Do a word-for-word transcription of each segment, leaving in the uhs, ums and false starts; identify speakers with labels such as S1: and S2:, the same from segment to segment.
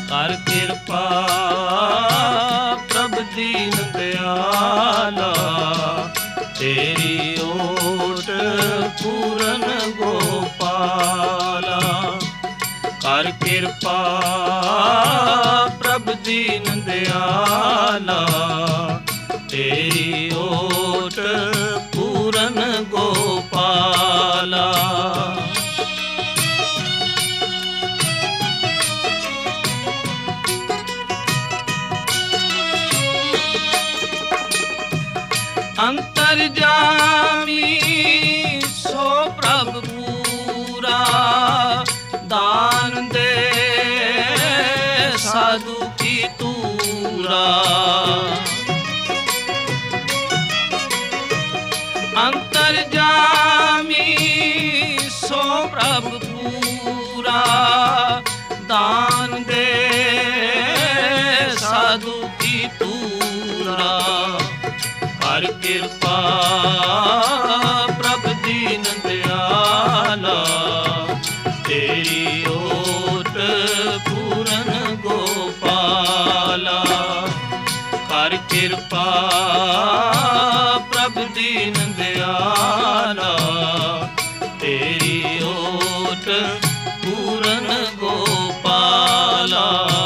S1: ਕਰ ਕਿਰਪਾ ਪ੍ਰਭ ਦੀਨ ਦਿਆਲਾ, ਤੇਰੀ ਓਟ ਪੂਰਨ ਗੋਪਾਲਾ। ਕਰ ਕਿਰਪਾ ਪ੍ਰਭ ਦੀਨ ਦਿਆਲਾ, ਤੇਰੀ ਓਟ ਪੂਰਨ ਗੋਪਾਲਾ। ਅੰਤਰਜਾਮੀ ਸੋ ਪ੍ਰਭ ਪੂਰਾ, ਦਾਨ ਦੇ ਸਾਧੂ ਕੀ ਤੂਰਾ। ਅੰਤਰਜਾਮੀ ਸੋ ਪ੍ਰਭ ਪੂਰਾ, ਦਾਨ ਦੇ ਸਾਧੂ ਕੀ ਤੂਰਾ। ਕਰ ਕਿਰਪਾ ਪ੍ਰਭ ਦੀਨ ਦਿਆਲਾ, ਤੇਰੀ ਓਟ ਪੂਰਨ ਗੋਪਾਲਾ। ਕਰ ਕਿਰਪਾ ਪ੍ਰਭ ਦੀਨ ਦਿਆਲਾ, ਤੇਰੀ ਓਟ ਪੂਰਨ ਗੋਪਾਲਾ।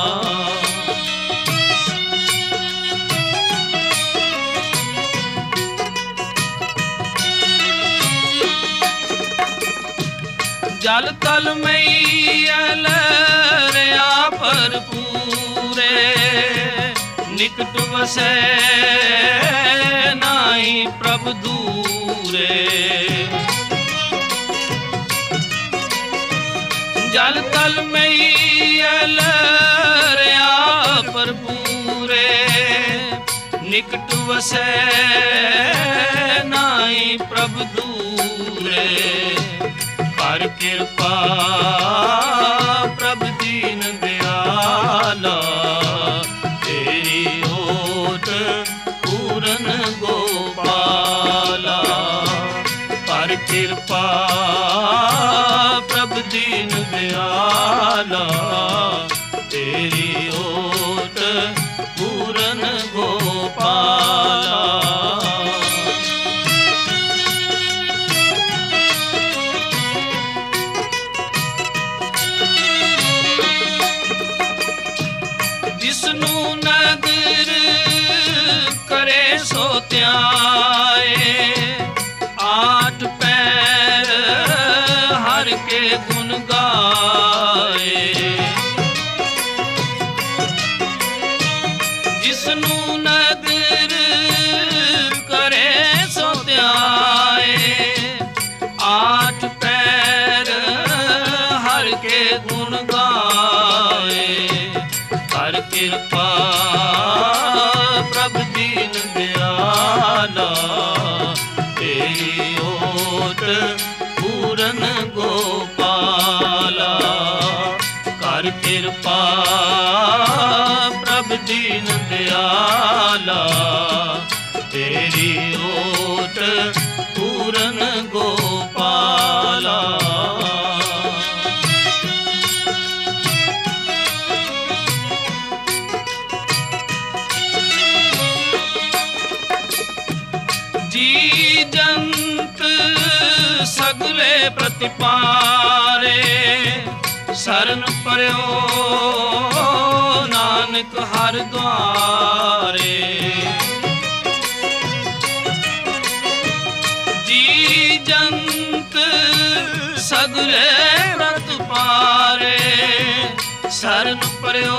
S1: ਜਲ ਤਲ ਮਈਲ ਰਿਆ ਭਰਪੂਰੇ, ਨਿਕਟ ਵਸੈ ਨਾਹੀ ਪ੍ਰਭ ਦੂਰੇ। ਜਲ ਤਲ ਮਈਲ ਰਿਆ ਭਰਪੂਰੇ, ਨਿਕਟ ਵਸੈ ਨਾਹੀ ਪ੍ਰਭ ਦੂਰੇ। ਕਰ ਕਿਰਪਾ ਪ੍ਰਭ ਦੀਨ ਦਿਆਲਾ, ਤੇਰੀ ਓਟ ਪੂਰਨ ਗੋਪਾਲਾ। ਕਰ ਕਿਰਪਾ ਪ੍ਰਭ ਦੀਨ ਦਿਆਲਾ, ਤੇਰੀ ਓਟ ਪੂਰਨ ਗੋਪਾਲਾ। ਜਿਸਨੂੰ ਨਦਰ ਕਰੇ ਸੋ ਧਿਆਏ, ਆਠ ਪੈਰ ਹਰ ਕੇ ਗੁਣ ਗਾਏ। ਜਿਸਨੂੰ ਨਦਰ ਕਰੇ ਸੋ ਧਿਆਏ, ਆਠ ਪੈਰ ਹਰ ਕੇ ਗੁਣ ਗਾਏ। ਕਰ ਕਿਰਪਾ ਪ੍ਰਭ ਦੀਨ ਦਿਆਲਾ, ਤੇਰੀ ਓਟ ਪੂਰਨ ਗੋਪਾਲਾ। ਕਰ ਕਿਰਪਾ ਪ੍ਰਭ ਦੀਨ ਦਿਆਲਾ, ਤੇਰੀ ਓਟ ਪੂਰਨ ਗੋਪਾਲਾ। ਜੀ ਜੰਤ ਸਗਲੇ ਪ੍ਰਤਿਪਾਰੇ, ਸਰਨ ਪਰਿਓ ਨਾਨਕ ਹਰਿ ਦੁਆਰੇ। ਜੀ ਜੰਤ ਸਗਲੇ ਪ੍ਰਤਿਪਾਰੇ, ਸਰਨ ਪਰਿਓ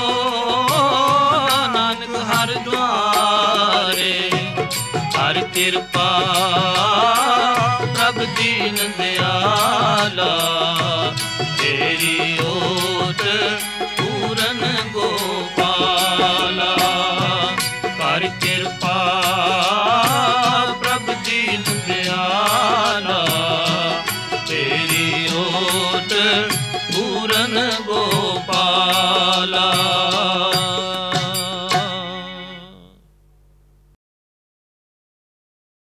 S1: ਨਾਨਕ ਹਰਿ ਦੁਆਰੇ। ਕਰ ਕਿਰਪਾ ਪ੍ਰਭ ਦੀਨ ਦਿਆਲਾ,